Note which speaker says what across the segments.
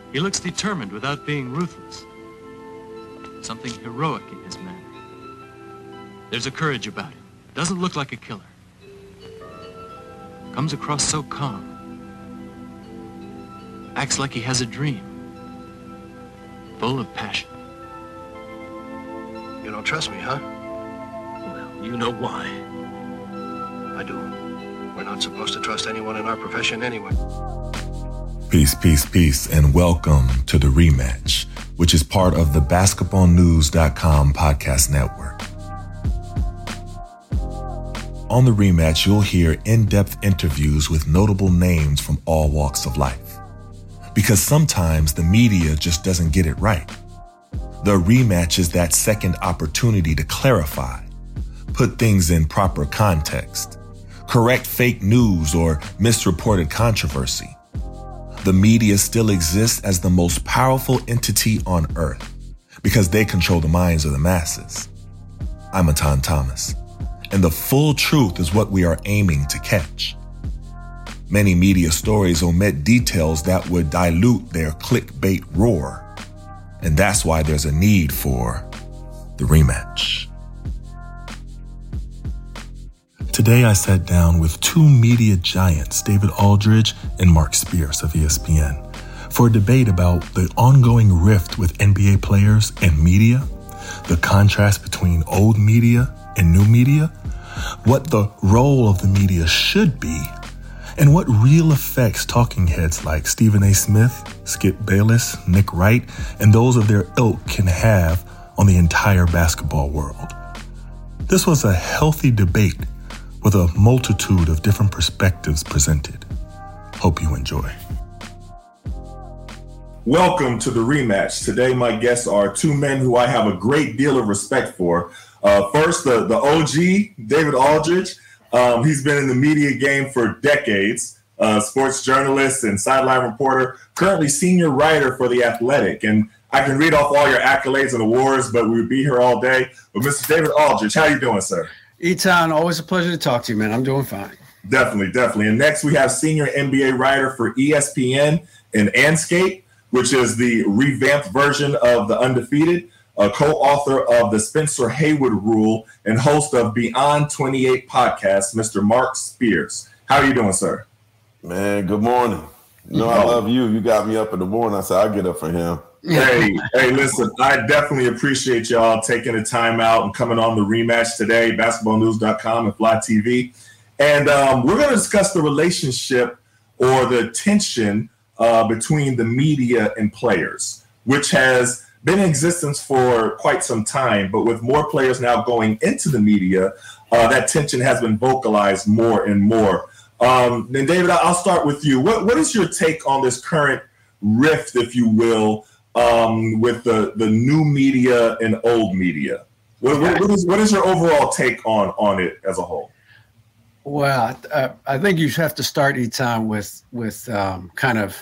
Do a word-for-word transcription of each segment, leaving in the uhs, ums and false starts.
Speaker 1: He looks determined without being ruthless. Something heroic in his manner. There's a courage about him. Doesn't look like a killer. Comes across so calm. Acts like he has a dream. Full of passion.
Speaker 2: You don't trust me, huh?
Speaker 1: Well, you know why.
Speaker 2: I do. We're not supposed to trust anyone in our profession anyway.
Speaker 3: Peace, peace, peace, and welcome to The Rematch, which is part of the basketball news dot com podcast network. On The Rematch, you'll hear in-depth interviews with notable names from all walks of life. Because sometimes the media just doesn't get it right. The Rematch is that second opportunity to clarify, put things in proper context, correct fake news or misreported controversy. The media still exists as the most powerful entity on earth because they control the minds of the masses. I'm Atan Thomas, and the full truth is what we are aiming to catch. Many media stories omit details that would dilute their clickbait roar, and that's why there's a need for The Rematch. Today I sat down with two media giants, David Aldridge and Marc Spears of E S P N, for a debate about the ongoing rift with N B A players and media, the contrast between old media and new media, what the role of the media should be, and what real effects talking heads like Stephen A. Smith, Skip Bayless, Nick Wright, and those of their ilk can have on the entire basketball world. This was a healthy debate with a multitude of different perspectives presented. Hope you enjoy. Welcome to The Rematch. Today, my guests are two men who I have a great deal of respect for. Uh, first, the, the O G, David Aldridge. Um, he's been in the media game for decades, uh, sports journalist and sideline reporter, currently senior writer for The Athletic. And I can read off all your accolades and awards, but we would be here all day. But Mister David Aldridge, how you doing, sir?
Speaker 4: Etan, always a pleasure to talk to you, man. I'm doing fine.
Speaker 3: Definitely, definitely. And next we have senior N B A writer for E S P N and Anscape, which is the revamped version of The Undefeated, a co-author of the Spencer Haywood Rule and host of Beyond twenty-eight podcast, Mister Marc Spears. How are you doing, sir?
Speaker 5: Man, good morning. You know, I love you. You got me up in the morning. I said, I'll get up for him.
Speaker 3: Hey, hey, listen, I definitely appreciate y'all taking the time out and coming on The Rematch today, basketball news dot com and Fly T V. And um, we're going to discuss the relationship or the tension uh, between the media and players, which has been in existence for quite some time, but with more players now going into the media, uh, that tension has been vocalized more and more. Um, and David, I'll start with you. What What is your take on this current rift, if you will, um, with the, the new media and old media? What, what, what, is, what is your overall take on, on it as a whole?
Speaker 4: Well, I, I think you have to start each time with, with um, kind of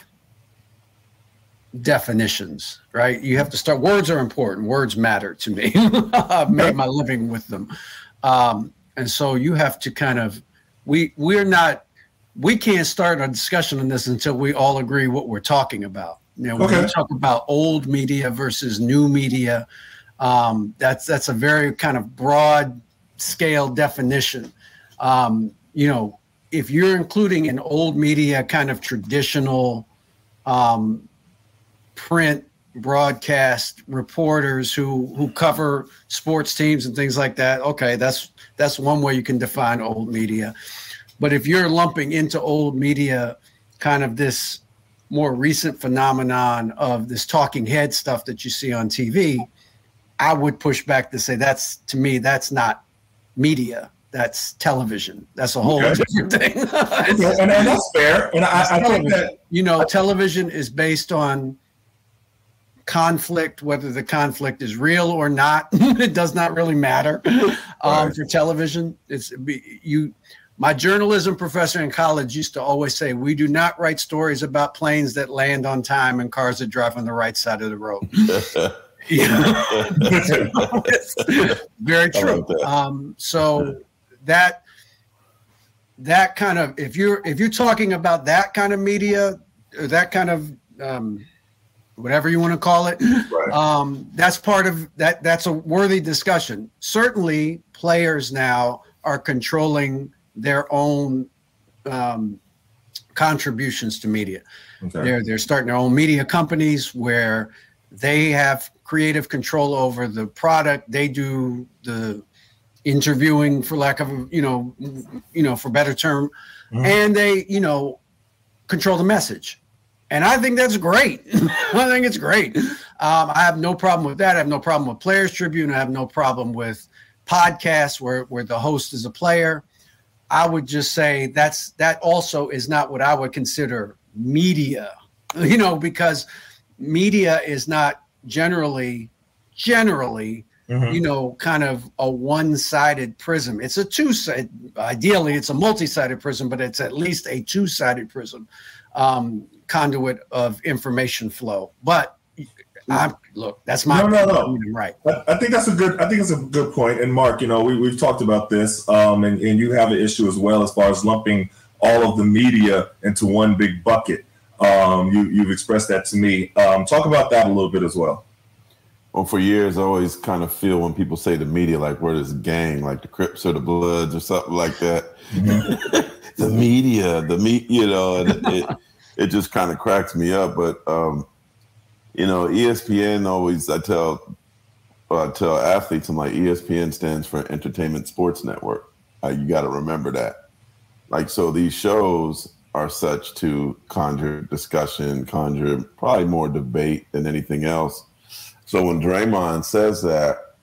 Speaker 4: definitions, right? You have to start. Words are important. Words matter to me. I've made my living with them. Um, and so you have to kind of, we, we're not, we can't start a discussion on this until we all agree what we're talking about. You know, when
Speaker 3: okay.
Speaker 4: we talk about old media versus new media, um, that's, that's a very kind of broad scale definition. Um, you know, if you're including an old media kind of traditional, um, print broadcast reporters who who cover sports teams and things like that, okay, that's that's one way you can define old media. But if you're lumping into old media kind of this more recent phenomenon of this talking head stuff that you see on T V, I would push back to say that's, to me, that's not media. That's television. That's a whole okay. different thing.
Speaker 3: okay. and, and that's fair. And I, I think that,
Speaker 4: you know, television is based on conflict, whether the conflict is real or not. It does not really matter. Um, right. For television, it's you. My journalism professor in college used to always say, we do not write stories about planes that land on time and cars that drive on the right side of the road. Yeah. Very true. That. Um, so that that kind of, if you're if you're talking about that kind of media, or that kind of um, whatever you want to call it.
Speaker 6: Right.
Speaker 4: Um, that's part of that. That's a worthy discussion. Certainly, players now are controlling their own um, contributions to media. Okay. They're they're starting their own media companies where they have creative control over the product. They do the interviewing, for lack of you know, you know, for better term, mm-hmm. and they you know control the message. And I think that's great. I think it's great. Um, I have no problem with that. I have no problem with Players Tribune. I have no problem with podcasts where, where the host is a player. I would just say that's that also is not what I would consider media, you know, because media is not generally, generally, mm-hmm. you know, kind of a one-sided prism. It's a two-sided, ideally it's a multi-sided prism, but it's at least a two-sided prism. Um, conduit of information flow. But I look, that's my
Speaker 6: no, no, no.
Speaker 4: right.
Speaker 6: I, I think that's a good. I think it's a good point. And Mark, you know, we we've talked about this, um, and and you have an issue as well as far as lumping all of the media into one big bucket. Um, you you've expressed that to me. Um, talk about that a little bit as well.
Speaker 5: Well, for years, I always kind of feel when people say the media, like we're this gang, like the Crips or the Bloods or something like that. Mm-hmm. the media, the meat, you know, and it, it just kind of cracks me up. But, um, you know, E S P N always, I tell, I tell athletes, I'm like, E S P N stands for Entertainment Sports Network. Uh, you got to remember that. Like, so these shows are such to conjure discussion, conjure probably more debate than anything else. So when Draymond says that,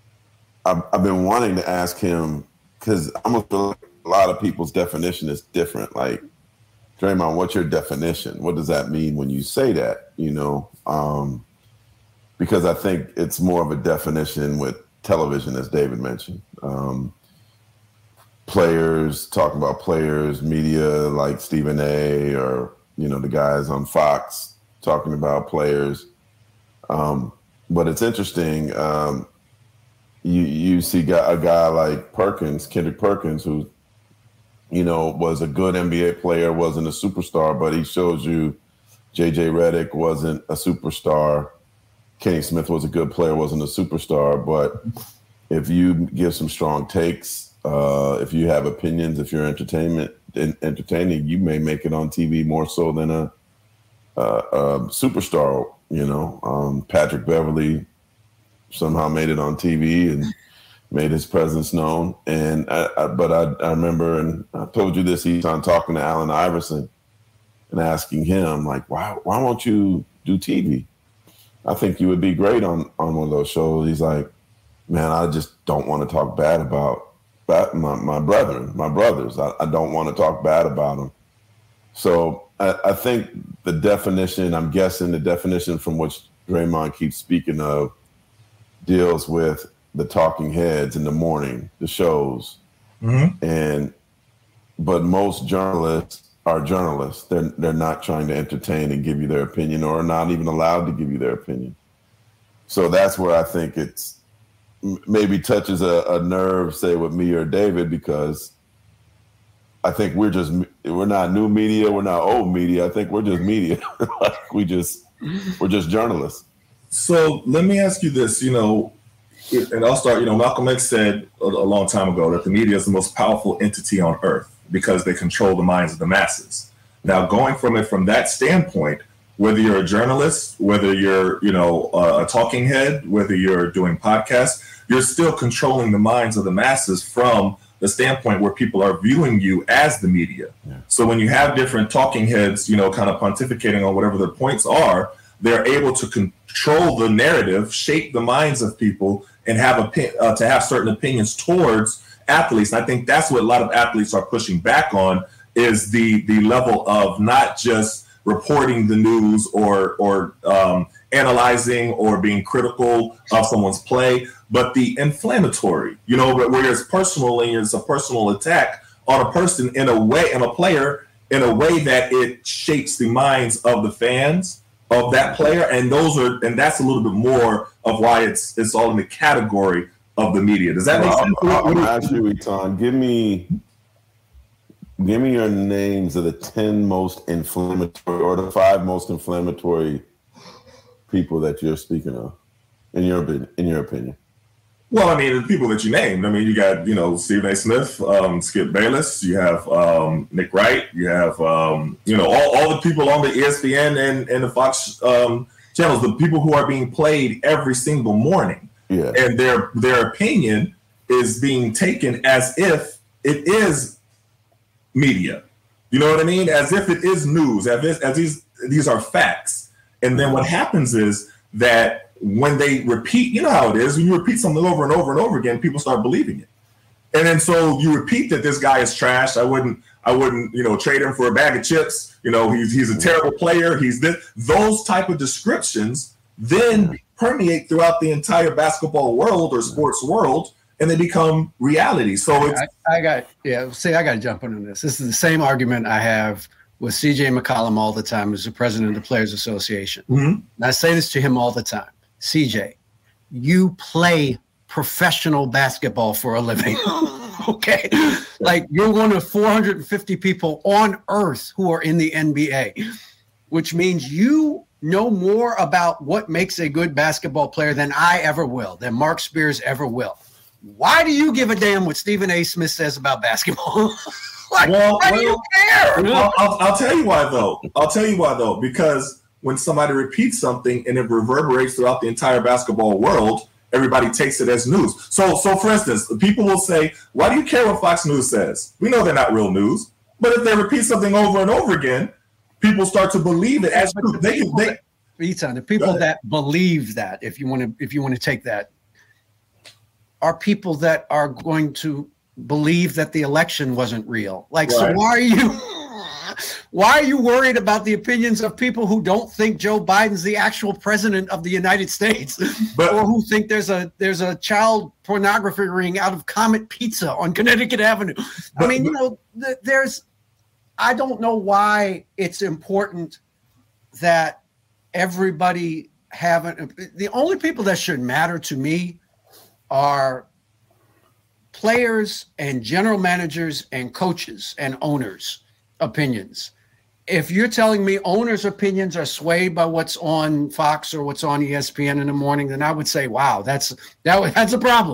Speaker 5: I've, I've been wanting to ask him, because I'm a, a lot of people's definition is different. Like, Draymond, what's your definition? What does that mean when you say that? You know, um, because I think it's more of a definition with television, as David mentioned. Um, players, talking about players, media like Stephen A. or, you know, the guys on Fox talking about players. Um, but it's interesting. Um, you you see a guy like Perkins, Kendrick Perkins, who, you know, was a good N B A player, wasn't a superstar, but he shows you J J Redick wasn't a superstar. Kenny Smith was a good player, wasn't a superstar. But if you give some strong takes, uh, if you have opinions, if you're entertainment entertaining, you may make it on T V more so than a, a, a superstar. You know, um, Patrick Beverly somehow made it on T V and made his presence known. And I, I, but I, I remember, and I told you this, he's on talking to Allen Iverson and asking him, like, why why won't you do T V? I think you would be great on, on one of those shows. He's like, man, I just don't want to talk bad about my, my brethren, my brothers. I, I don't want to talk bad about them. So I, I think the definition, I'm guessing the definition from which Draymond keeps speaking of deals with the talking heads in the morning, the shows. Mm-hmm. And but most journalists are journalists. They're they're not trying to entertain and give you their opinion, or are not even allowed to give you their opinion. So that's where I think it's maybe touches a, a nerve, say with me or David, because I think we're just we're not new media, we're not old media. I think we're just media. Like we just we're just journalists.
Speaker 6: So let me ask you this, you know, and I'll start, you know, Malcolm X said a, a long time ago that the media is the most powerful entity on earth because they control the minds of the masses. Now, going from it from that standpoint, whether you're a journalist, whether you're, you know, a, a talking head, whether you're doing podcasts, you're still controlling the minds of the masses from the standpoint where people are viewing you as the media. Yeah. So when you have different talking heads, you know, kind of pontificating on whatever their points are, they're able to control the narrative, shape the minds of people, and have a uh, to have certain opinions towards athletes. And I think that's what a lot of athletes are pushing back on, is the the level of not just reporting the news or or um, analyzing or being critical of someone's play, but the inflammatory, you know, where it's personal and it's a personal attack on a person in a way, and a player in a way that it shapes the minds of the fans of that player. And those are, and that's a little bit more of why it's it's all in the category of the media. Does that make
Speaker 5: well,
Speaker 6: sense?
Speaker 5: I'm, I'm actually, Etan, give me give me your names of the ten most inflammatory or the five most inflammatory people that you're speaking of, in your in your opinion?
Speaker 6: Well, I mean, the people that you named. I mean, you got, you know, Stephen A. Smith, um, Skip Bayless, you have um, Nick Wright, you have, um, you know, all, all the people on the E S P N and, and the Fox um, channels, the people who are being played every single morning.
Speaker 5: Yeah.
Speaker 6: And their their opinion is being taken as if it is media. You know what I mean? As if it is news, as if, as these these are facts. And then what happens is that when they repeat, you know how it is, when you repeat something over and over and over again, people start believing it. And then so you repeat that this guy is trash. I wouldn't, I wouldn't, you know, trade him for a bag of chips. You know, he's he's a terrible player. He's this. Those type of descriptions then permeate throughout the entire basketball world or sports world, and they become reality. So it's
Speaker 4: I, I got yeah. See, I got to jump in on this. This is the same argument I have with C J McCollum all the time, as the president of the Players Association.
Speaker 6: Mm-hmm.
Speaker 4: And I say this to him all the time. C J, you play professional basketball for a living. Okay? Like, you're one of four hundred fifty people on earth who are in the N B A, which means you know more about what makes a good basketball player than I ever will, than Mark Spears ever will. Why do you give a damn what Stephen A. Smith says about basketball? Like,
Speaker 6: well,
Speaker 4: why
Speaker 6: well,
Speaker 4: do you care?
Speaker 6: Well, I'll, I'll tell you why, though. I'll tell you why, though, because when somebody repeats something and it reverberates throughout the entire basketball world, everybody takes it as news. So, so for instance, people will say, why do you care what Fox News says? We know they're not real news. But if they repeat something over and over again, people start to believe it as
Speaker 4: But the
Speaker 6: they,
Speaker 4: people
Speaker 6: they,
Speaker 4: that, Ethan, the people that believe that, if you want to, if you want to take that, are people that are going to believe that the election wasn't real. Like, right. So why are you why are you worried about the opinions of people who don't think Joe Biden's the actual president of the United States, but, or who think there's a there's a child pornography ring out of Comet Pizza on Connecticut Avenue? But, I mean, you know, th- there's I don't know why it's important that everybody haven't. The only people that should matter to me are players and general managers and coaches and owners' opinions. If you're telling me owners' opinions are swayed by what's on Fox or what's on E S P N in the morning, then I would say, wow, that's that that's a problem.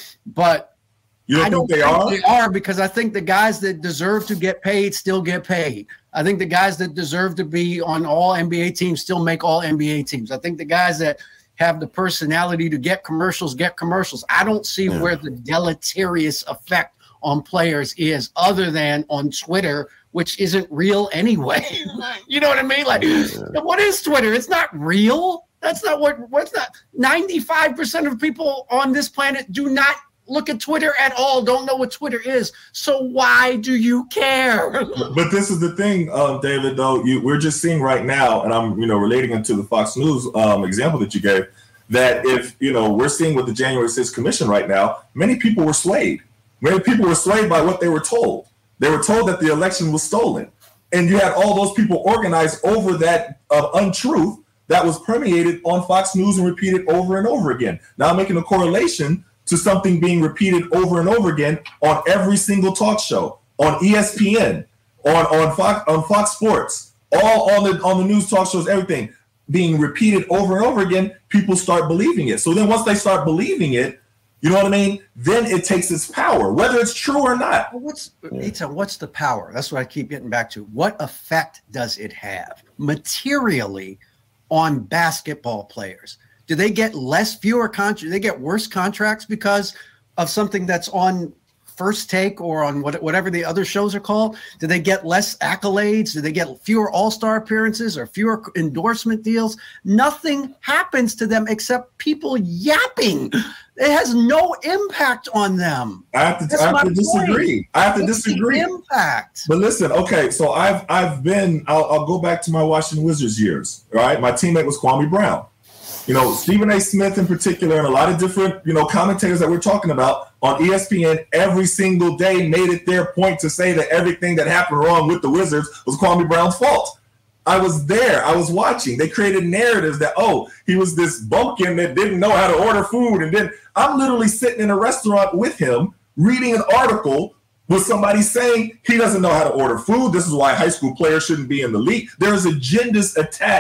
Speaker 4: But
Speaker 6: you don't
Speaker 4: I don't
Speaker 6: think they
Speaker 4: think
Speaker 6: are?
Speaker 4: They are, because I think the guys that deserve to get paid still get paid. I think the guys that deserve to be on all N B A teams still make all N B A teams. I think the guys that have the personality to get commercials, get commercials. I don't see yeah. where the deleterious effect on players is, other than on Twitter, which isn't real anyway. You know what I mean? Like, yeah. What is Twitter? It's not real. That's not what, what's that? ninety-five percent of people on this planet do not look at Twitter at all, don't know what Twitter is. So why do you care?
Speaker 6: But this is the thing, uh, David, though, you, we're just seeing right now, and I'm, you know, relating it to the Fox News um, example that you gave, that if, you know, we're seeing with the January sixth commission right now, many people were swayed. Many people were swayed by what they were told. They were told that the election was stolen. And you had all those people organized over that uh, untruth that was permeated on Fox News and repeated over and over again. Now I'm making a correlation to something being repeated over and over again on every single talk show, on E S P N, on, on Fox on Fox Sports, all on the on the news talk shows, everything being repeated over and over again. People start believing it. So then once they start believing it, you know what I mean? Then it takes its power, whether it's true or not.
Speaker 4: Well, what's Ita, what's the power? That's what I keep getting back to. What effect does it have materially on basketball players? Do they get less, fewer contracts? Do they get worse contracts because of something that's on First Take or on what, whatever the other shows are called? Do they get less accolades? Do they get fewer all-star appearances or fewer endorsement deals? Nothing happens to them except people yapping. It has no impact on them.
Speaker 6: I have to, I have to disagree. I have to What's disagree.
Speaker 4: The impact.
Speaker 6: But listen, okay, so I've I've been. I'll, I'll go back to my Washington Wizards years. Right, my teammate was Kwame Brown. You know, Stephen A. Smith in particular, and a lot of different, you know, commentators that we're talking about on E S P N every single day made it their point to say that everything that happened wrong with the Wizards was Kwame Brown's fault. I was there. I was watching. They created narratives that, oh, he was this bumpkin that didn't know how to order food. And then I'm literally sitting in a restaurant with him reading an article with somebody saying he doesn't know how to order food. This is why high school players shouldn't be in the league. There's agendas attached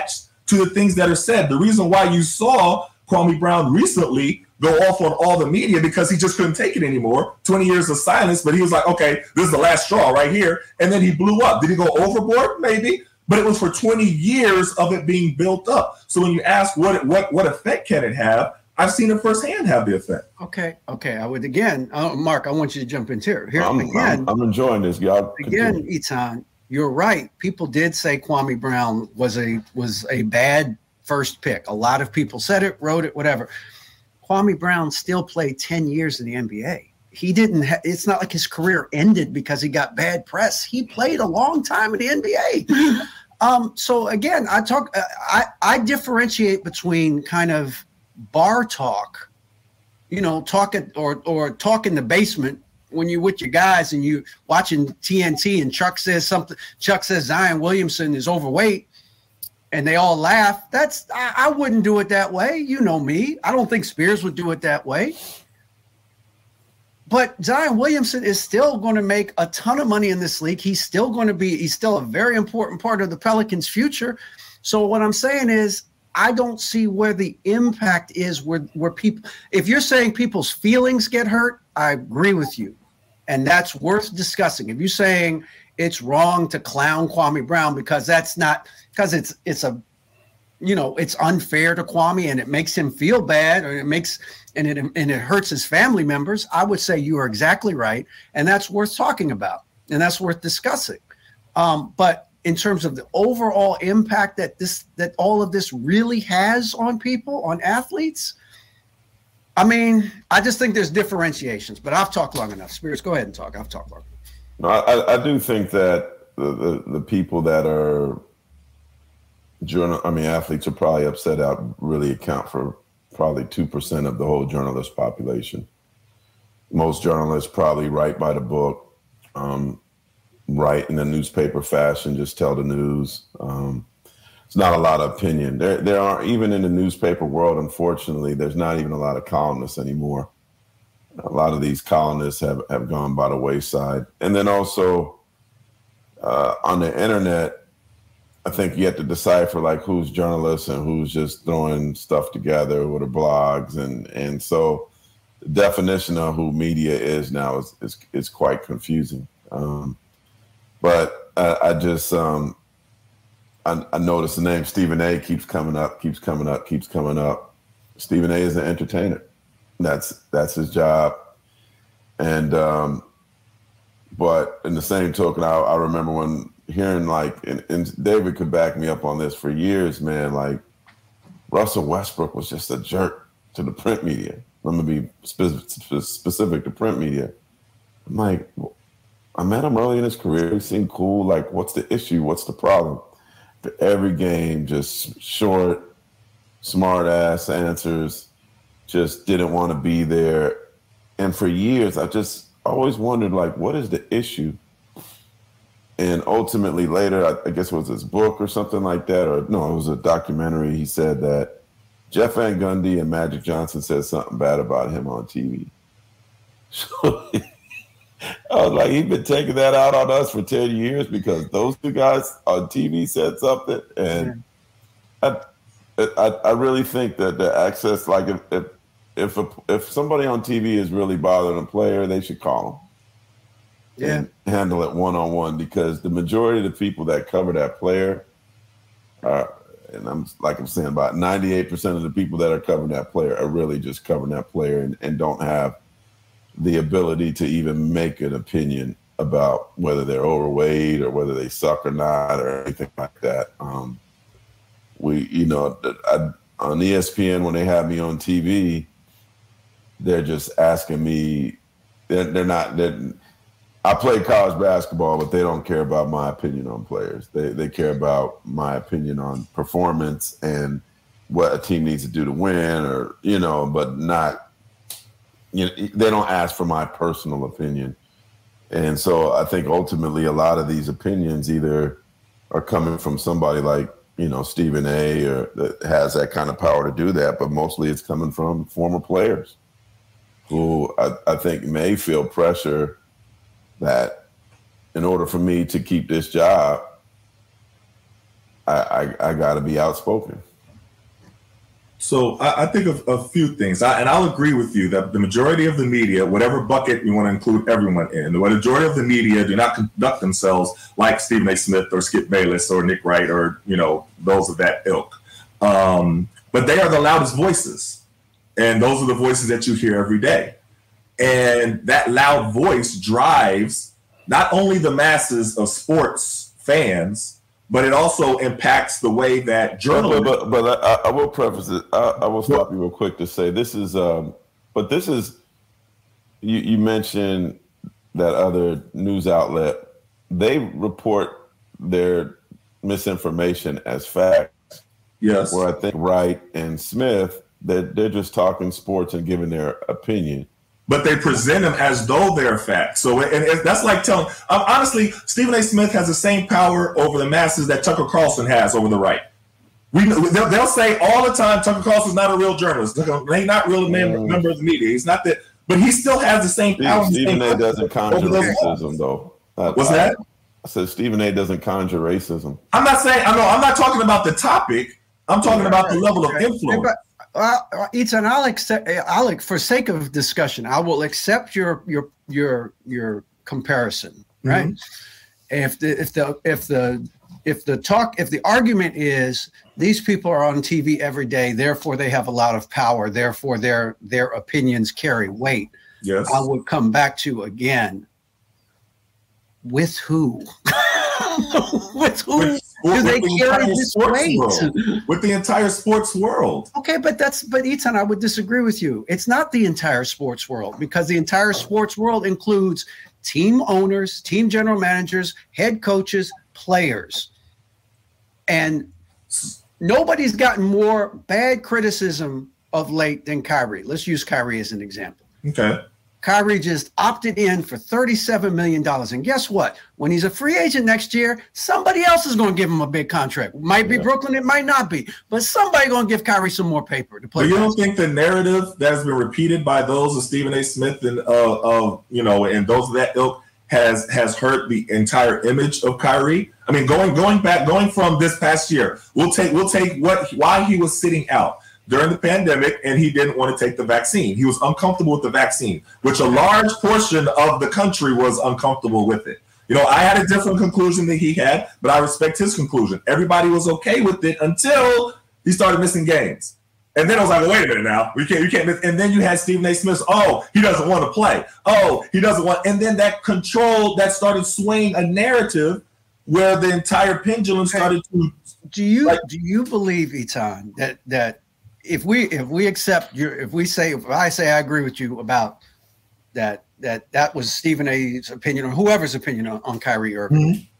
Speaker 6: to the things that are said. The reason why you saw Kwame Brown recently go off on all the media because he just couldn't take it anymore. twenty years of silence, but he was like, okay, this is the last straw right here. And then he blew up. Did he go overboard? Maybe. But it was for twenty years of it being built up. So when you ask what what what effect can it have, I've seen it firsthand have the effect.
Speaker 4: Okay, okay. I would again, uh, Mark, I want you to jump in here. Here
Speaker 5: I'm,
Speaker 4: again.
Speaker 5: I'm, I'm enjoying this, y'all.
Speaker 4: Again, Etan, you're right. People did say Kwame Brown was a was a bad first pick. A lot of people said it, wrote it, whatever. Kwame Brown still played ten years in the N B A. He didn't. Ha- it's not like his career ended because he got bad press. He played a long time in the N B A. um, so again, I talk. I I differentiate between kind of bar talk, you know, talking or or talk in the basement when you're with your guys and you watching T N T and Chuck says something. Chuck says Zion Williamson is overweight. And they all laugh. That's I, I wouldn't do it that way. You know me. I don't think Spears would do it that way. But Zion Williamson is still going to make a ton of money in this league. He's still going to be, he's still a very important part of the Pelicans' future. So what I'm saying is, I don't see where the impact is where, where people, if you're saying people's feelings get hurt, I agree with you. And that's worth discussing. If you're saying it's wrong to clown Kwame Brown because that's not, because it's it's a, you know, it's unfair to Kwame and it makes him feel bad or it makes, and it and it hurts his family members, I would say you are exactly right. And that's worth talking about. And that's worth discussing. Um, but in terms of the overall impact that this, that all of this really has on people, on athletes, I mean, I just think there's differentiations, but I've talked long enough. Spears, go ahead and talk. I've talked long enough.
Speaker 5: No, I, I do think that the, the, the people that are journal, I mean, athletes are probably upset out really account for probably two percent of the whole journalist population. Most journalists probably write by the book, um, write in a newspaper fashion, just tell the news. Um, it's not a lot of opinion. There, there are, even in the newspaper world, unfortunately, there's not even a lot of columnists anymore. A lot of these columnists have, have gone by the wayside. And then also uh, on the internet, I think you have to decipher like who's journalists and who's just throwing stuff together with the blogs. And, and so the definition of who media is now is, is, is quite confusing. Um, but I, I just, um, I, I noticed the name Stephen A keeps coming up, keeps coming up, keeps coming up. Stephen A is an entertainer. That's that's his job. And um, but in the same token, I, I remember when hearing like, and, and David could back me up on this for years, man, like Russell Westbrook was just a jerk to the print media. Let me be specific, specific to print media. I'm like, I met him early in his career. He seemed cool. Like, what's the issue? What's the problem? For every game, just short, smart ass answers. Just didn't want to be there. And for years, I just always wondered, like, what is the issue? And ultimately later, I, I guess it was his book or something like that, or no, it was a documentary. He said that Jeff Van Gundy and Magic Johnson said something bad about him on T V. So I was like, he's been taking that out on us for ten years because those two guys on T V said something. And I, I, I really think that the access, like if, if If a, if somebody on T V is really bothering a player, they should call them. Yeah. And handle it one-on-one because the majority of the people that cover that player are, and I'm like I'm saying, about ninety-eight percent of the people that are covering that player are really just covering that player and, and don't have the ability to even make an opinion about whether they're overweight or whether they suck or not or anything like that. Um, we, you know, I, on E S P N when they have me on T V, they're just asking me, they're, they're not, they're, I play college basketball, but they don't care about my opinion on players. They they care about my opinion on performance and what a team needs to do to win or, you know, but not, you know, they don't ask for my personal opinion. And so I think ultimately a lot of these opinions either are coming from somebody like, you know, Stephen A or that has that kind of power to do that, but mostly it's coming from former players who I, I think may feel pressure that in order for me to keep this job, I, I, I got to be outspoken.
Speaker 6: So I, I think of a few things, I, and I'll agree with you that the majority of the media, whatever bucket you want to include everyone in, the majority of the media do not conduct themselves like Stephen A. Smith or Skip Bayless or Nick Wright or, you know, those of that ilk. Um, but they are the loudest voices, and those are the voices that you hear every day. And that loud voice drives not only the masses of sports fans, but it also impacts the way that journalists.
Speaker 5: But, but, but I, I will preface it. I, I will stop you real quick to say this is, um, but this is, you, you mentioned that other news outlet, they report their misinformation as facts.
Speaker 6: Yes.
Speaker 5: Where I think Wright and Smith, they're, they're just talking sports and giving their opinion.
Speaker 6: But they present them as though they're facts. So and, and that's like telling, um, honestly, Stephen A. Smith has the same power over the masses that Tucker Carlson has over the right. We they'll, they'll say all the time, Tucker Carlson's not a real journalist. He's not really a member, member of the media. He's not that, but he still has the same power.
Speaker 5: Stephen
Speaker 6: same
Speaker 5: A. doesn't conjure racism, though. I,
Speaker 6: What's
Speaker 5: I,
Speaker 6: that?
Speaker 5: I said Stephen A. doesn't conjure racism.
Speaker 6: I'm not saying, I know, I'm not talking about the topic. I'm talking about the level of influence.
Speaker 4: Uh, Ethan, I'll accept, I'll, for sake of discussion, I will accept your your your your comparison, right? Mm-hmm. If the if the if the if the talk if the argument is these people are on T V every day, therefore they have a lot of power, therefore their their opinions carry weight.
Speaker 6: Yes,
Speaker 4: I would come back to again. With who? With who?
Speaker 6: With,
Speaker 4: do
Speaker 6: with
Speaker 4: they
Speaker 6: the
Speaker 4: carry this weight?
Speaker 6: World. With the entire sports world.
Speaker 4: Okay, but that's but Ethan, I would disagree with you. It's not the entire sports world, because the entire sports world includes team owners, team general managers, head coaches, players. And nobody's gotten more bad criticism of late than Kyrie. Let's use Kyrie as an example.
Speaker 6: Okay.
Speaker 4: Kyrie just opted in for thirty-seven million dollars. And guess what? When he's a free agent next year, somebody else is going to give him a big contract. Might be yeah. Brooklyn, it might not be. But somebody's going to give Kyrie some more paper to play.
Speaker 6: But you don't think the narrative that has been repeated by those of Stephen A. Smith and, uh, of you know, and those of that ilk has has hurt the entire image of Kyrie? I mean, going going back, going from this past year, we'll take we'll take what why he was sitting out during the pandemic, and he didn't want to take the vaccine. He was uncomfortable with the vaccine, which a large portion of the country was uncomfortable with it. You know, I had a different conclusion than he had, but I respect his conclusion. Everybody was okay with it until he started missing games. And then I was like, wait a minute now, we can't, you can't miss. And then you had Stephen A. Smith, oh, he doesn't want to play. Oh, he doesn't want, and then that control, that started swaying a narrative where the entire pendulum started to.
Speaker 4: Do you,
Speaker 6: like,
Speaker 4: do you believe, Etan, that, that, If we if we accept your if we say if I say I agree with you about that that that was Stephen A.'s opinion or whoever's opinion on, on Kyrie Irving,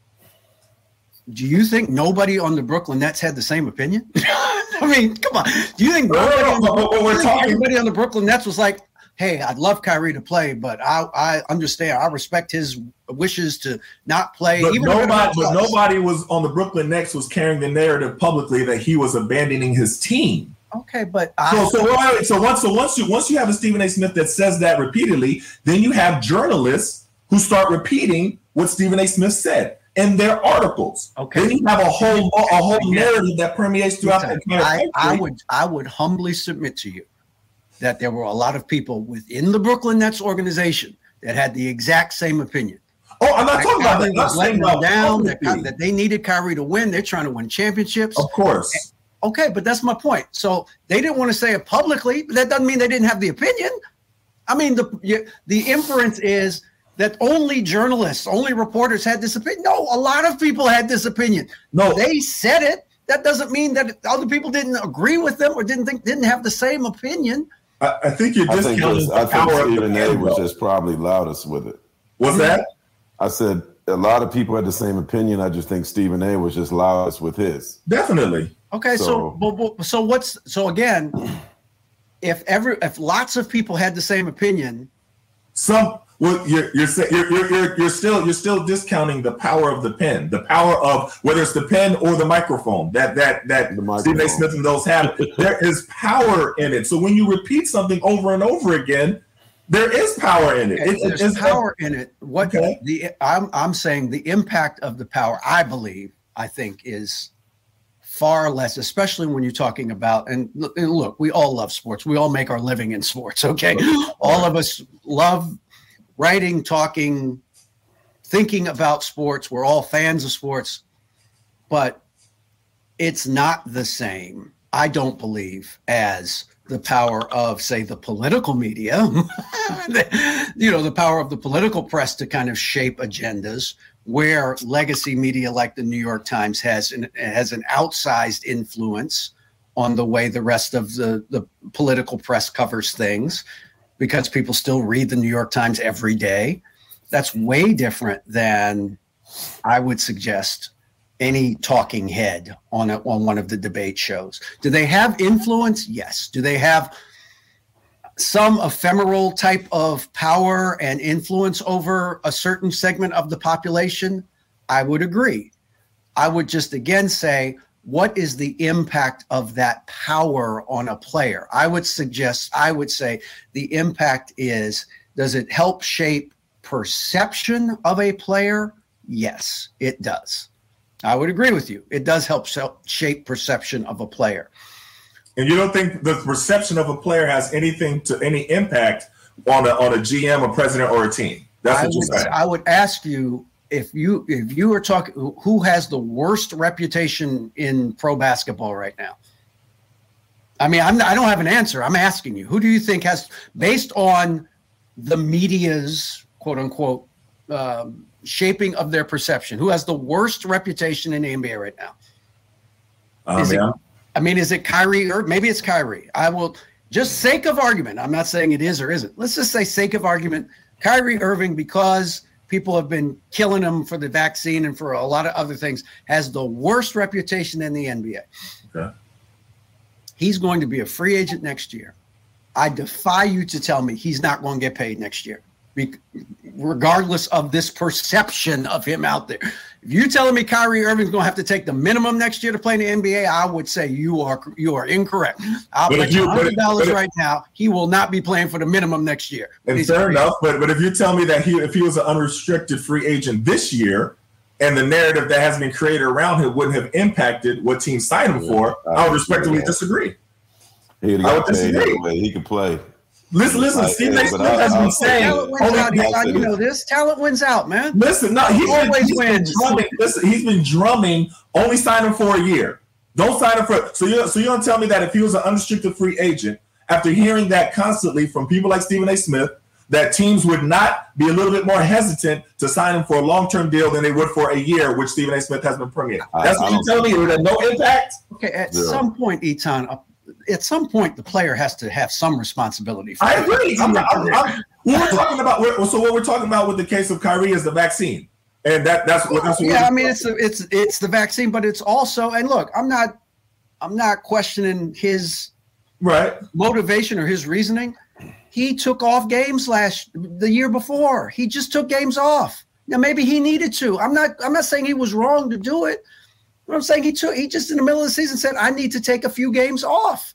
Speaker 4: mm-hmm. do you think nobody on the Brooklyn Nets had the same opinion? I mean, come on. Do you think, nobody on the,
Speaker 6: but we're
Speaker 4: think
Speaker 6: talking,
Speaker 4: everybody on the Brooklyn Nets was like, hey, I'd love Kyrie to play, but I I understand I respect his wishes to not play.
Speaker 6: But
Speaker 4: even
Speaker 6: nobody but nobody was on the Brooklyn Nets was carrying the narrative publicly that he was abandoning his team.
Speaker 4: Okay, but
Speaker 6: so
Speaker 4: I,
Speaker 6: so, right, so once so once you once you have a Stephen A. Smith that says that repeatedly, then you have journalists who start repeating what Stephen A. Smith said in their articles. Okay, then you have a whole a whole narrative that permeates throughout the entire country.
Speaker 4: I, I would I would humbly submit to you that there were a lot of people within the Brooklyn Nets organization that had the exact same opinion.
Speaker 6: Oh, I'm not talking about that.
Speaker 4: Was letting them down. That, that they needed Kyrie to win. They're trying to win championships.
Speaker 6: Of course.
Speaker 4: And, okay, but that's my point. So they didn't want to say it publicly, but that doesn't mean they didn't have the opinion. I mean, the the inference is that only journalists, only reporters had this opinion. No, a lot of people had this opinion.
Speaker 6: No,
Speaker 4: they said it. That doesn't mean that other people didn't agree with them or didn't think didn't have the same opinion.
Speaker 6: I, I think you're discounting
Speaker 5: I think,
Speaker 6: the
Speaker 5: I think
Speaker 6: power
Speaker 5: Stephen A. was
Speaker 6: though.
Speaker 5: just probably loudest with it.
Speaker 6: What's that?
Speaker 5: I said a lot of people had the same opinion. I just think Stephen A. was just loudest with his.
Speaker 6: Definitely.
Speaker 4: Okay, so so, so what's so again? If every if lots of people had the same opinion,
Speaker 6: some well you're you're you're you're you're still you're still discounting the power of the pen, the power of whether it's the pen or the microphone that that that Stephen A. Smith and those have. There is power in it. So when you repeat something over and over again, there is power in it.
Speaker 4: Okay,
Speaker 6: it
Speaker 4: there's
Speaker 6: it's
Speaker 4: power a, in it. What
Speaker 6: okay.
Speaker 4: the I'm I'm saying the impact of the power, I believe, I think is far less, especially when you're talking about, and, and look, we all love sports. We all make our living in sports, okay? All of us love writing, talking, thinking about sports. We're all fans of sports, but it's not the same, I don't believe, as the power of, say, the political media, you know, the power of the political press to kind of shape agendas, where legacy media like the New York Times has an, has an outsized influence on the way the rest of the, the political press covers things, because people still read the New York Times every day. That's way different than, I would suggest, any talking head on a, on one of the debate shows. Do they have influence? Yes. Do they have some ephemeral type of power and influence over a certain segment of the population? I would agree. I would just again say, what is the impact of that power on a player? I would suggest, I would say the impact is, does it help shape perception of a player? Yes, it does. I would agree with you. It does help shape perception of a player.
Speaker 6: And you don't think the perception of a player has anything to any impact on a on a G M, a president, or a team? That's what
Speaker 4: I
Speaker 6: you're
Speaker 4: would,
Speaker 6: saying.
Speaker 4: I would ask you, if you if you were talking, who has the worst reputation in pro basketball right now? I mean, I'm, I don't have an answer. I'm asking you, who do you think has, based on the media's quote unquote um, shaping of their perception, who has the worst reputation in the N B A right now?
Speaker 6: Um,
Speaker 4: Is it,
Speaker 6: yeah.
Speaker 4: I mean, is it Kyrie, or maybe it's Kyrie? I will, just sake of argument, I'm not saying it is or isn't. Let's just say, sake of argument, Kyrie Irving, because people have been killing him for the vaccine and for a lot of other things, has the worst reputation in the N B A.
Speaker 6: Okay.
Speaker 4: He's going to be a free agent next year. I defy you to tell me he's not going to get paid next year, regardless of this perception of him out there. If you're telling me Kyrie Irving's going to have to take the minimum next year to play in the N B A, I would say you are you are incorrect. I'll bet you one hundred dollars right now he will not be playing for the minimum next year.
Speaker 6: And fair enough, but but if you tell me that he if he was an unrestricted free agent this year, and the narrative that has been created around him wouldn't have impacted what teams signed him for, I would respectfully disagree.
Speaker 5: He I would disagree. He could play.
Speaker 6: Listen, listen.
Speaker 5: I,
Speaker 6: Stephen
Speaker 5: yeah,
Speaker 6: A. Smith has been saying,
Speaker 4: talent wins out. How you know this? Talent wins out, man.
Speaker 6: Listen, no, he's,
Speaker 4: always
Speaker 6: been, he's
Speaker 4: wins.
Speaker 6: been drumming. Listen, he's been drumming. Only sign him for a year. Don't sign him for. So you so you're gonna tell me that if he was an unrestricted free agent, after hearing that constantly from people like Stephen A. Smith, that teams would not be a little bit more hesitant to sign him for a long-term deal than they would for a year, which Stephen A. Smith has been permeating. That's I, what I you're telling me. It would have no impact.
Speaker 4: Okay, at
Speaker 5: Zero.
Speaker 4: some point, Etan. Uh, At some point, the player has to have some responsibility for
Speaker 6: I
Speaker 4: it.
Speaker 6: agree. I'm, I'm, I'm, what we're talking about, we're, so what we're talking about with the case of Kyrie is the vaccine, and that that's what. That's what
Speaker 4: yeah, I mean, it's the, it's it's the vaccine, but it's also, and look, I'm not I'm not questioning his
Speaker 6: right
Speaker 4: motivation or his reasoning. He took off games last the year before. He just took games off. Now maybe he needed to. I'm not I'm not saying he was wrong to do it. What I'm saying, he took he just in the middle of the season said, I need to take a few games off.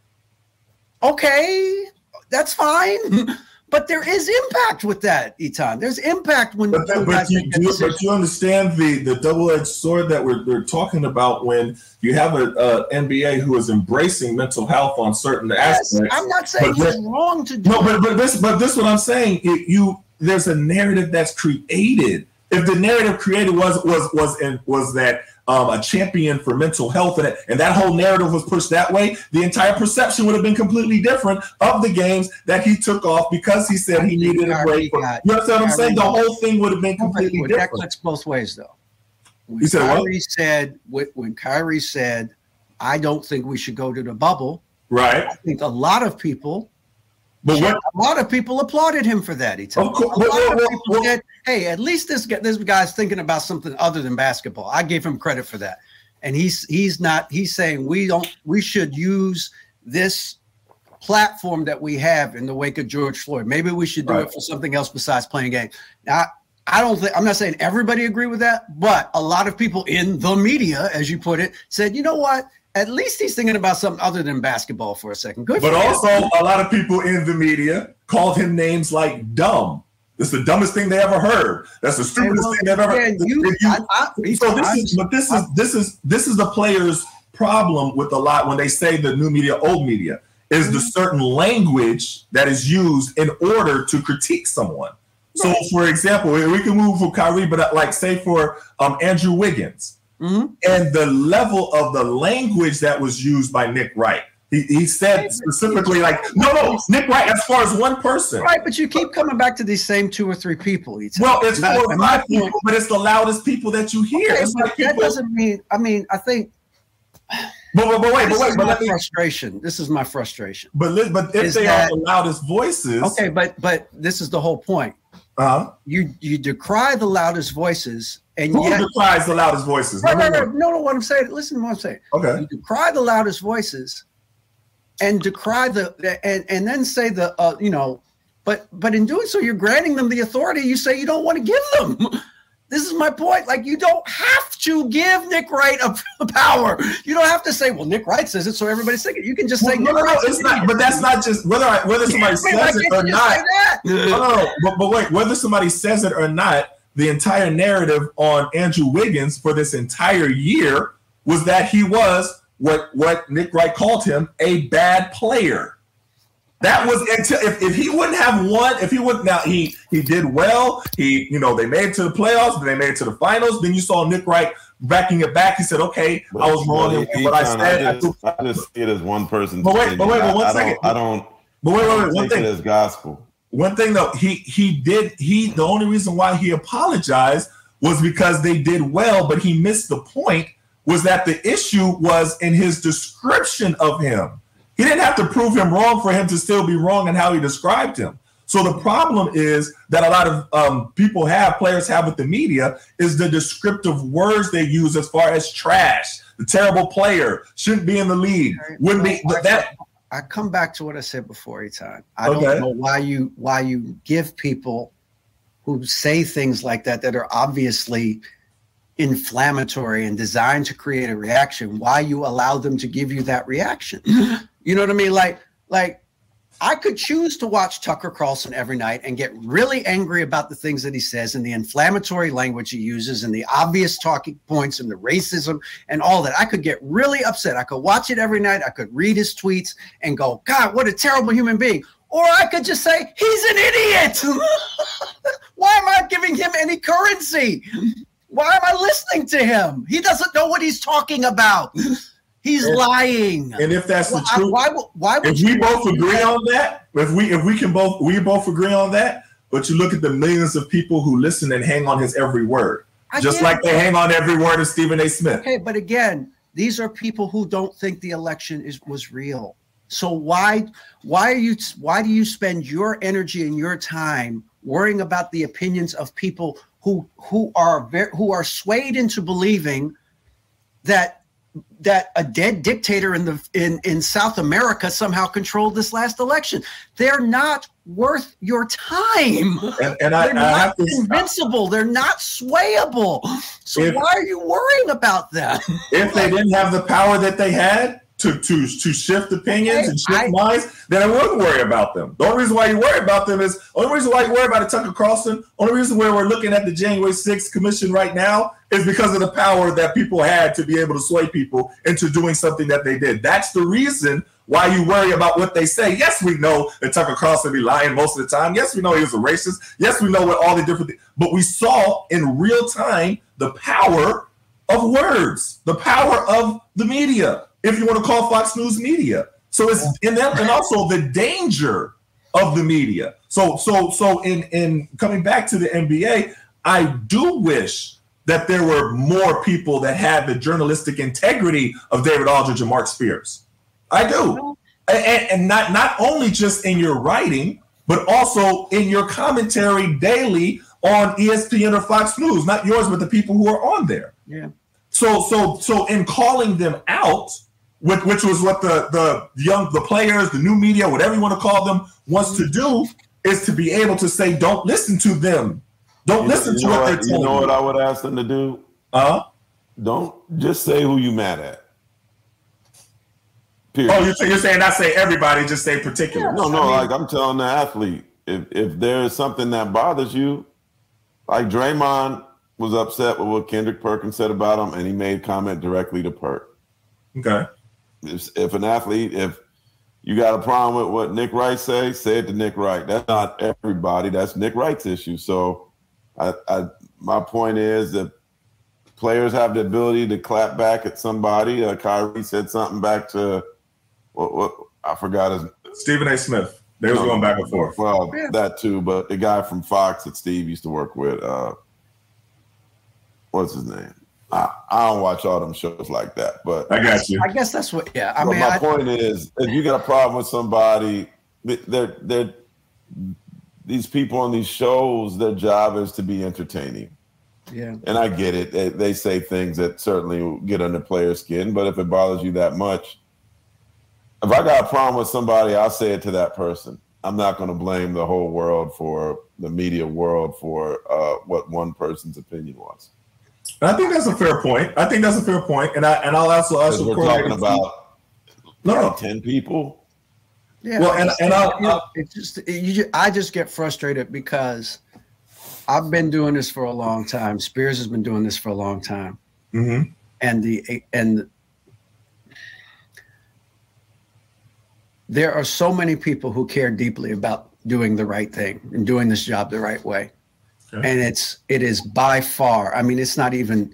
Speaker 4: Okay, that's fine. But there is impact with that, Etan. There's impact when
Speaker 6: but, that, but, you, do, but you understand the, the double-edged sword that we're, we're talking about when you have a, a N B A who is embracing mental health on certain
Speaker 4: yes,
Speaker 6: aspects.
Speaker 4: I'm not saying
Speaker 6: but
Speaker 4: it's wrong to do
Speaker 6: no, but but this but this what I'm saying. It, you there's a narrative that's created. If the narrative created was was was and was that um, a champion for mental health and, and that whole narrative was pushed that way, the entire perception would have been completely different of the games that he took off because he said he needed a break. You understand what I'm saying? The whole thing would have been completely
Speaker 4: that
Speaker 6: different.
Speaker 4: That cuts both ways, though. When
Speaker 6: He said
Speaker 4: Kyrie
Speaker 6: what?
Speaker 4: said when Kyrie said, "I don't think we should go to the bubble."
Speaker 6: Right.
Speaker 4: I think a lot of people.
Speaker 6: But what,
Speaker 4: a lot of people applauded him for that. He told
Speaker 6: Of course,
Speaker 4: a lot
Speaker 6: well,
Speaker 4: of
Speaker 6: well,
Speaker 4: people
Speaker 6: well,
Speaker 4: said, "Hey, at least this guy, this guy's thinking about something other than basketball." I gave him credit for that, and he's he's not. He's saying we don't. We should use this platform that we have in the wake of George Floyd. Maybe we should do
Speaker 6: Right.
Speaker 4: it for something else besides playing games. Now, I don't think I'm not saying everybody agree with that, but a lot of people in the media, as you put it, said, "You know what? At least he's thinking about something other than basketball for a second." Good.
Speaker 6: but
Speaker 4: for him.
Speaker 6: also a lot of people in the media called him names like dumb. It's the dumbest thing they ever heard. That's the stupidest
Speaker 4: well,
Speaker 6: thing they've ever
Speaker 4: again,
Speaker 6: heard.
Speaker 4: you- I- I-
Speaker 6: So this is, but this is this is this is the player's problem with a lot when they say the new media, old media, is the certain language that is used in order to critique someone. So, for example, we can move for Kyrie, but like say for um, Andrew Wiggins, mm-hmm. and the level of the language that was used by Nick Wright. He, he said specifically, like, no, no, Nick Wright, as far as one person.
Speaker 4: Right, but you keep coming back to these same two or three people. Each
Speaker 6: well, it's four or five people, but it's the loudest people that you hear.
Speaker 4: Okay,
Speaker 6: it's
Speaker 4: but
Speaker 6: like
Speaker 4: that
Speaker 6: people,
Speaker 4: doesn't mean, I mean, I think.
Speaker 6: But, but, but wait,
Speaker 4: this
Speaker 6: but wait,
Speaker 4: is
Speaker 6: but
Speaker 4: my
Speaker 6: let me,
Speaker 4: frustration. This is my frustration.
Speaker 6: But but if
Speaker 4: is
Speaker 6: they
Speaker 4: that,
Speaker 6: are the loudest voices.
Speaker 4: Okay, but but this is the whole point.
Speaker 6: Uh-huh.
Speaker 4: You you decry the loudest voices, and
Speaker 6: Who
Speaker 4: yet
Speaker 6: decries the loudest voices?
Speaker 4: Right, right, right. No, no. What I'm saying. Listen to what I'm saying.
Speaker 6: Okay.
Speaker 4: You decry the loudest voices, and decry the and and then say the uh, you know, but but in doing so, you're granting them the authority you say you don't want to give them. This is my point. Like, you don't have to give Nick Wright a, a power. You don't have to say, well, Nick Wright says it, so everybody's saying it. You can just say,
Speaker 6: well, no, no, no, it's not. But that's not just whether I, whether somebody says it or not. No, no, no. But, but wait, whether somebody says it or not, the entire narrative on Andrew Wiggins for this entire year was that he was what what Nick Wright called him, a bad player. That was until if, if he wouldn't have won, if he wouldn't now he he did well. He you know they made it to the playoffs, then they made it to the finals. Then you saw Nick Wright backing it back. He said, "Okay,
Speaker 5: but,
Speaker 6: I was wrong in what I said."
Speaker 5: I just, I just see it as one person.
Speaker 6: But wait, but wait, but one
Speaker 5: I,
Speaker 6: second.
Speaker 5: I don't. I don't
Speaker 6: but wait, wait, wait. One
Speaker 5: take
Speaker 6: thing.
Speaker 5: It as gospel.
Speaker 6: One thing though, he he did he. The only reason why he apologized was because they did well, but he missed the point. Was that the issue was in his description of him. He didn't have to prove him wrong for him to still be wrong in how he described him. So the problem is that a lot of um, people have, players have with the media, is the descriptive words they use as far as trash, the terrible player, shouldn't be in the league, wouldn't be that.
Speaker 4: I come back to what I said before, Eitan. I
Speaker 6: Okay.
Speaker 4: don't know why you why you give people who say things like that that are obviously inflammatory and designed to create a reaction, why you allow them to give you that reaction. You know what I mean? Like, like I could choose to watch Tucker Carlson every night and get really angry about the things that he says and the inflammatory language he uses and the obvious talking points and the racism and all that. I could get really upset. I could watch it every night. I could read his tweets and go, God, what a terrible human being. Or I could just say, he's an idiot. Why am I giving him any currency? Why am I listening to him? He doesn't know what he's talking about. He's
Speaker 6: and,
Speaker 4: lying.
Speaker 6: And if that's the
Speaker 4: well,
Speaker 6: truth,
Speaker 4: why, why would
Speaker 6: if we both agree on that, if we if we can both we both agree on that, but you look at the millions of people who listen and hang on his every word, I just like they hang on every word of Stephen A. Smith.
Speaker 4: Okay, but again, these are people who don't think the election is was real. So why why are you why do you spend your energy and your time worrying about the opinions of people who who are very, who are swayed into believing that that a dead dictator in the in, in South America somehow controlled this last election? They're not worth your time.
Speaker 6: And, and I,
Speaker 4: They're
Speaker 6: I
Speaker 4: not
Speaker 6: have to,
Speaker 4: invincible. They're not swayable. So
Speaker 6: if,
Speaker 4: why are you worrying about them?
Speaker 6: If they didn't have the power that they had to to to shift opinions okay, and shift I, minds, then I wouldn't worry about them. The only reason why you worry about them is the only reason why you worry about a Tucker Carlson. Only reason why we're looking at the January sixth commission right now is because of the power that people had to be able to sway people into doing something that they did. That's the reason why you worry about what they say. Yes, we know that Tucker Carlson be lying most of the time. Yes, we know he was a racist. Yes, we know what all the different things. But we saw in real time the power of words, the power of the media, if you want to call Fox News media. So it's in that, and also the danger of the media. So so so in in coming back to the N B A, I do wish that there were more people that had the journalistic integrity of David Aldridge and Mark Spears. I do. And, and not, not only just in your writing, but also in your commentary daily on E S P N or Fox News, not yours, but the people who are on there.
Speaker 4: Yeah.
Speaker 6: So, so, so in calling them out, which, which was what the, the young, the players, the new media, whatever you want to call them, wants to do, is to be able to say, don't listen to them. Don't
Speaker 5: you
Speaker 6: listen
Speaker 5: know,
Speaker 6: to
Speaker 5: you
Speaker 6: what
Speaker 5: know
Speaker 6: they're
Speaker 5: what,
Speaker 6: telling
Speaker 5: you. know
Speaker 6: you.
Speaker 5: what I would ask them to do?
Speaker 6: Uh-huh.
Speaker 5: Don't just say who you mad at. Period.
Speaker 6: Oh, you're, you're saying not say everybody, just say particular.
Speaker 5: No, no,
Speaker 6: I mean,
Speaker 5: like I'm telling the athlete, if if there is something that bothers you, like Draymond was upset with what Kendrick Perkins said about him, and he made comment directly to Perk.
Speaker 6: Okay.
Speaker 5: If, if an athlete, if you got a problem with what Nick Wright say, say it to Nick Wright. That's not everybody. That's Nick Wright's issue. So I, I my point is that players have the ability to clap back at somebody. Uh, Kyrie said something back to what, what I forgot his
Speaker 6: Stephen A. Smith. They was no, going back and forth.
Speaker 5: Well, yeah. That too, but the guy from Fox that Steve used to work with, uh, what's his name? I, I don't watch all them shows like that, but
Speaker 6: I got you.
Speaker 4: I guess that's what. Yeah, I mean,
Speaker 5: my
Speaker 4: I,
Speaker 5: point is, if you got a problem with somebody, they're they're these people on these shows, their job is to be entertaining.
Speaker 4: Yeah,
Speaker 5: and I get it. They, they say things that certainly get under players' skin, but if it bothers you that much, if I got a problem with somebody, I'll say it to that person. I'm not going to blame the whole world for the media world for uh, what one person's opinion was.
Speaker 6: And I think that's a fair point. I think that's a fair point. And I and I'll also ask
Speaker 5: we're talking about no, no. ten people.
Speaker 4: Yeah.
Speaker 6: Well, and and I'll,
Speaker 4: you know,
Speaker 6: I'll
Speaker 4: it's just it, you just, I just get frustrated because I've been doing this for a long time. Spears has been doing this for a long time,
Speaker 6: mm-hmm.
Speaker 4: and the and there are so many people who care deeply about doing the right thing and doing this job the right way. Okay. And it's it is by far. I mean, it's not even.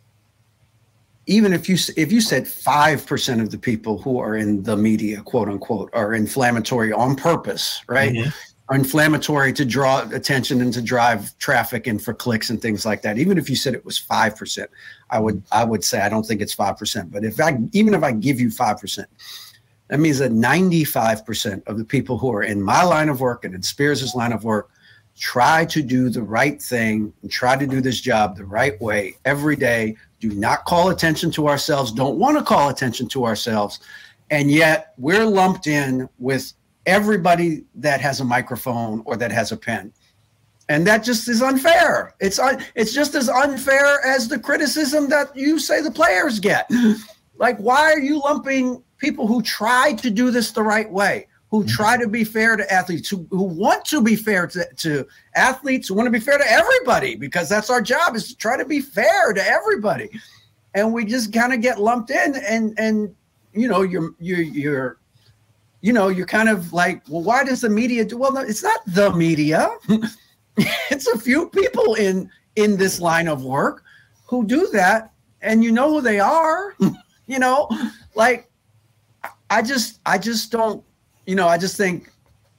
Speaker 4: Even if you if you said five percent of the people who are in the media, quote unquote, are inflammatory on purpose, right? Mm-hmm. Are inflammatory to draw attention and to drive traffic and for clicks and things like that. Even if you said it was five percent, I would I would say I don't think it's five percent. But if I even if I give you five percent, that means that ninety-five percent of the people who are in my line of work and in Spears' line of work try to do the right thing and try to do this job the right way every day. Do not call attention to ourselves, don't want to call attention to ourselves. And yet we're lumped in with everybody that has a microphone or that has a pen. And that just is unfair. It's un- it's just as unfair as the criticism that you say the players get. Like, why are you lumping people who try to do this the right way, who try to be fair to athletes, who, who want to be fair to, to athletes, who want to be fair to everybody, because that's our job, is to try to be fair to everybody. And we just kind of get lumped in and, and, you know, you're, you're, you're, you know, you're kind of like, well, why does the media do? Well, no, it's not the media. It's a few people in, in this line of work who do that. And you know who they are, you know, like, I just, I just don't, You know, I just think,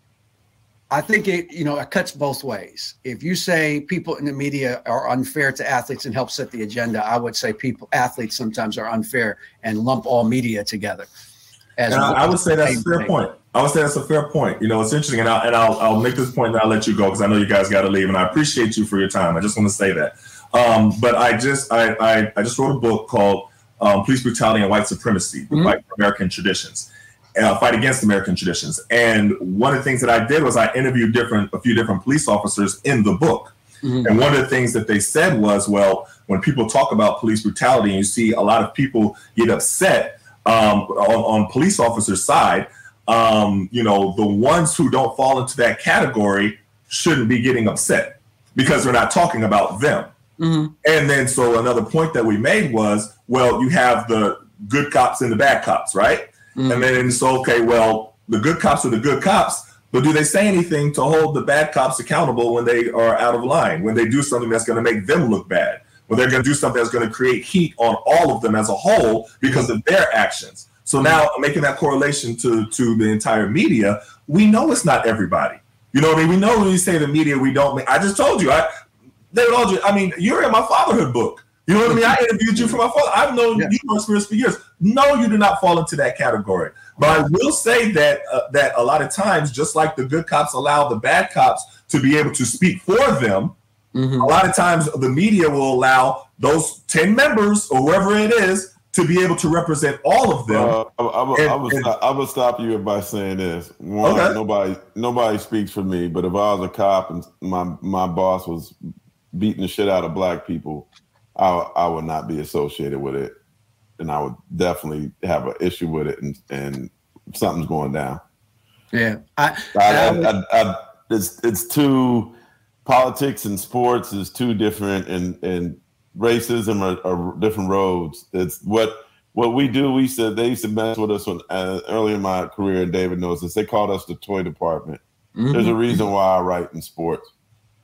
Speaker 4: I think it, you know, it cuts both ways. If you say people in the media are unfair to athletes and help set the agenda, I would say people, athletes sometimes are unfair and lump all media together. As
Speaker 6: and I, I would say that's a fair thing. point. I would say that's a fair point. You know, it's interesting, and, I, and I'll, I'll make this point and I'll let you go because I know you guys got to leave, and I appreciate you for your time. I just want to say that. Um, but I just, I, I, I just wrote a book called um, Police Brutality and White Supremacy, mm-hmm. Fight for American Traditions. Uh, fight against American traditions. And one of the things that I did was I interviewed different, a few different police officers in the book. Mm-hmm. And one of the things that they said was, well, when people talk about police brutality and you see a lot of people get upset um, on, on police officers' side, um, you know, the ones who don't fall into that category shouldn't be getting upset because they're not talking about them. Mm-hmm. And then so another point that we made was, well, you have the good cops and the bad cops, right? Mm-hmm. And then it's okay, well, the good cops are the good cops, but do they say anything to hold the bad cops accountable when they are out of line, when they do something that's going to make them look bad, when they're going to do something that's going to create heat on all of them as a whole because of their actions? So now making that correlation to, to the entire media, we know it's not everybody. You know what I mean? We know when you say the media, we don't make, I just told you, I, they told you, I mean, you're in my fatherhood book. You know what I mean? I interviewed you for my father. I've known yeah. you for years. No, you do not fall into that category. But I will say that uh, that a lot of times, just like the good cops allow the bad cops to be able to speak for them, mm-hmm. a lot of times the media will allow those ten members or whoever it is to be able to represent all of them.
Speaker 5: Uh, I, I, and, I, would and, stop, I would stop you by saying this. One, okay. nobody nobody speaks for me, but if I was a cop and my, my boss was beating the shit out of black people, I, I would not be associated with it, and I would definitely have an issue with it, and, and something's going down.
Speaker 4: Yeah, I,
Speaker 5: I, I, I, I, it's it's too politics and sports is too different, and and racism are, are different roads. It's what what we do, we said they used to mess with us when uh, early in my career, and David knows this. They called us the toy department. Mm-hmm. There's a reason why I write in sports.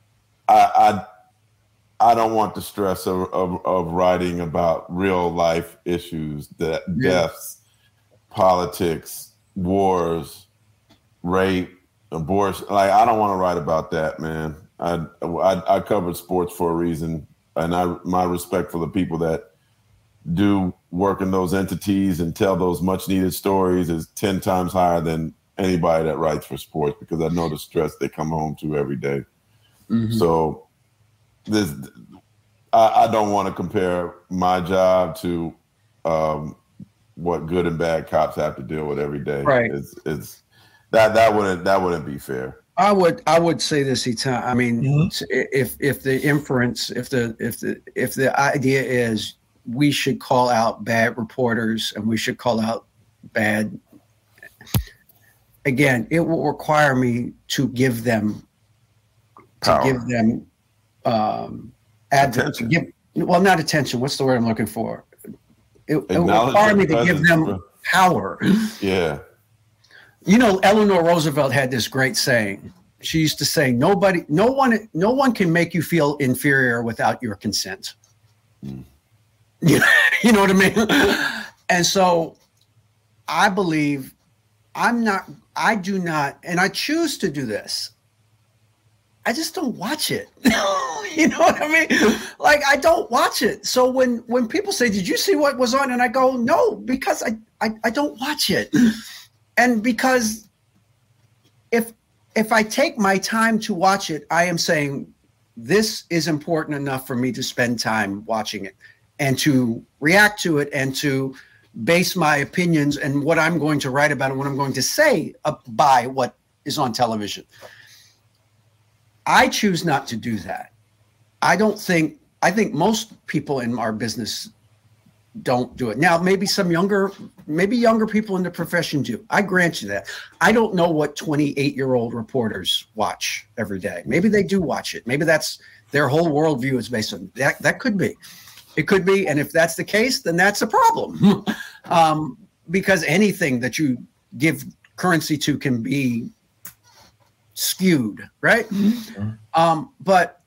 Speaker 5: I I, I don't want the stress of, of, of writing about real life issues, that yeah. deaths, politics, wars, rape, abortion. Like, I don't want to write about that, man. I, I I covered sports for a reason, and I my respect for the people that do work in those entities and tell those much needed stories is ten times higher than anybody that writes for sports, because I know the stress they come home to every day. Mm-hmm. So this, I, I don't want to compare my job to um, what good and bad cops have to deal with every day.
Speaker 4: Right.
Speaker 5: It's, it's that that wouldn't that wouldn't be fair.
Speaker 4: I would I would say this, Etan. I mean, mm-hmm. if if the inference, if the if the if the idea is we should call out bad reporters and we should call out bad, again, it will require me to give them
Speaker 5: Power.
Speaker 4: to give them um adver- to give well not attention. What's the word I'm looking for? It, it will require me to give them power.
Speaker 5: Yeah.
Speaker 4: You know, Eleanor Roosevelt had this great saying. She used to say, "Nobody, no one, no one can make you feel inferior without your consent." Mm. You, you know what I mean? And so, I believe I'm not. I do not, and I choose to do this. I just don't watch it. You know what I mean? Like, I don't watch it. So when when people say, "Did you see what was on?" and I go, "No," because I I, I don't watch it. And because if if I take my time to watch it, I am saying this is important enough for me to spend time watching it and to react to it and to base my opinions and what I'm going to write about and what I'm going to say by what is on television. I choose not to do that. I don't think, I think most people in our business don't do it. Now, maybe some younger, maybe younger people in the profession do. I grant you that. I don't know what twenty-eight-year-old reporters watch every day. Maybe they do watch it. Maybe that's their whole worldview is based on that. That could be. It could be. And if that's the case, then that's a problem. um, because anything that you give currency to can be skewed, right? Mm-hmm. Um, but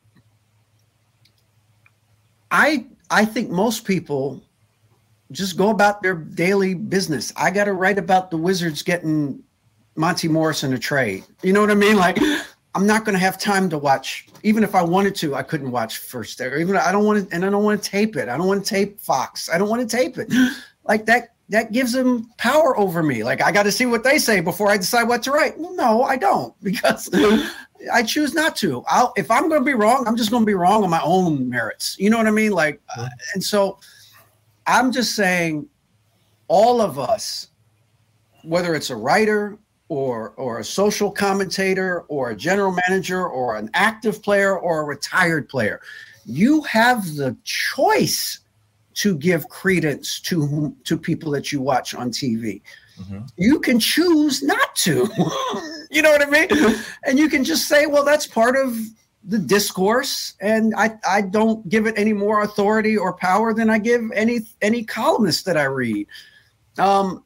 Speaker 4: I I think most people just go about their daily business. I got to write about the Wizards getting Monty Morris in a trade. You know what I mean? Like, I'm not going to have time to watch. Even if I wanted to, I couldn't watch First Take. Or even I don't want to, and I don't want to tape it. I don't want to tape Fox. I don't want to tape it. Like that. That gives them power over me. Like, I got to see what they say before I decide what to write. Well, no, I don't, because I choose not to. I'll, if I'm going to be wrong, I'm just going to be wrong on my own merits. You know what I mean? Like, uh, and so. I'm just saying all of us, whether it's a writer or or a social commentator or a general manager or an active player or a retired player, you have the choice to give credence to whom, to people that you watch on T V. Mm-hmm. You can choose not to. You know what I mean? And you can just say, well, that's part of the discourse, and I, I don't give it any more authority or power than I give any any columnist that I read. Um,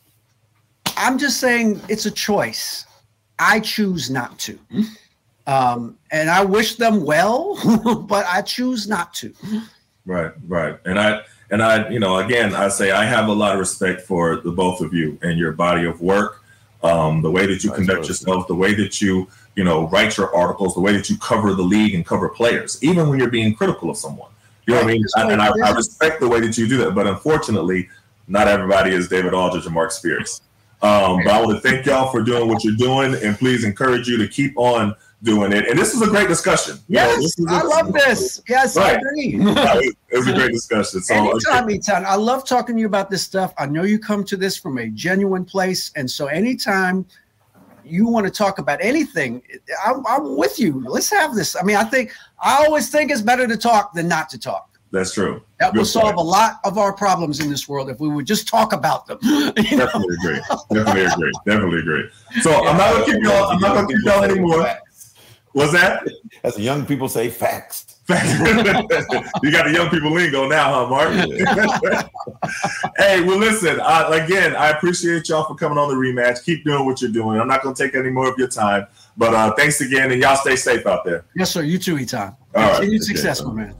Speaker 4: I'm just saying it's a choice. I choose not to. Um, and I wish them well, but I choose not to.
Speaker 6: Right, right. And I and I, you know, again, I say I have a lot of respect for the both of you and your body of work, um, the way that you conduct yourself, the way that you you know, write your articles, the way that you cover the league and cover players, even when you're being critical of someone. You know what I mean? And I, I respect the way that you do that. But unfortunately, not everybody is David Aldridge and Mark Spears. Um, but I want to thank y'all for doing what you're doing, and please encourage you to keep on doing it. And this is a great discussion.
Speaker 4: Yes,
Speaker 6: you know,
Speaker 4: I a, love this. Yes, right. I agree.
Speaker 6: Yeah, it, it was a great discussion. So,
Speaker 4: anytime, anytime. I love talking to you about this stuff. I know you come to this from a genuine place. And so anytime you want to talk about anything, I'm, I'm with you. Let's have this. I mean, I think I always think it's better to talk than not to talk.
Speaker 6: That's true.
Speaker 4: That Good will solve point. a lot of our problems in this world if we would just talk about them.
Speaker 6: Definitely know? agree. Definitely agree. Definitely agree. So yeah, I'm not gonna keep y'all. I'm not gonna keep y'all anymore. What's that?
Speaker 5: As the young people say, facts.
Speaker 6: You got the young people lingo now, huh, Mark? Hey, well, listen, uh, again, I appreciate y'all for coming on the rematch. Keep doing what you're doing. I'm not going to take any more of your time, but uh, thanks again, and y'all stay safe out there.
Speaker 4: Yes, sir. You too, Etan.
Speaker 6: All
Speaker 4: Continued
Speaker 6: right.
Speaker 4: success, my man.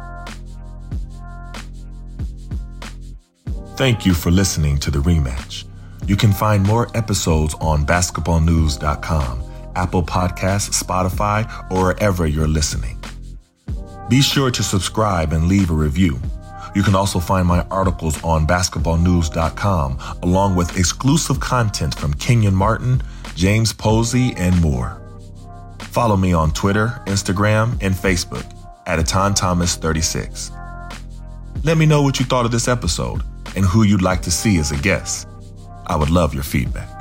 Speaker 3: Thank you for listening to The Rematch. You can find more episodes on basketball news dot com, Apple Podcasts, Spotify, or wherever you're listening. Be sure to subscribe and leave a review. You can also find my articles on basketball news dot com, along with exclusive content from Kenyon Martin, James Posey, and more. Follow me on Twitter, Instagram, and Facebook at Etan Thomas thirty-six. Let me know what you thought of this episode and who you'd like to see as a guest. I would love your feedback.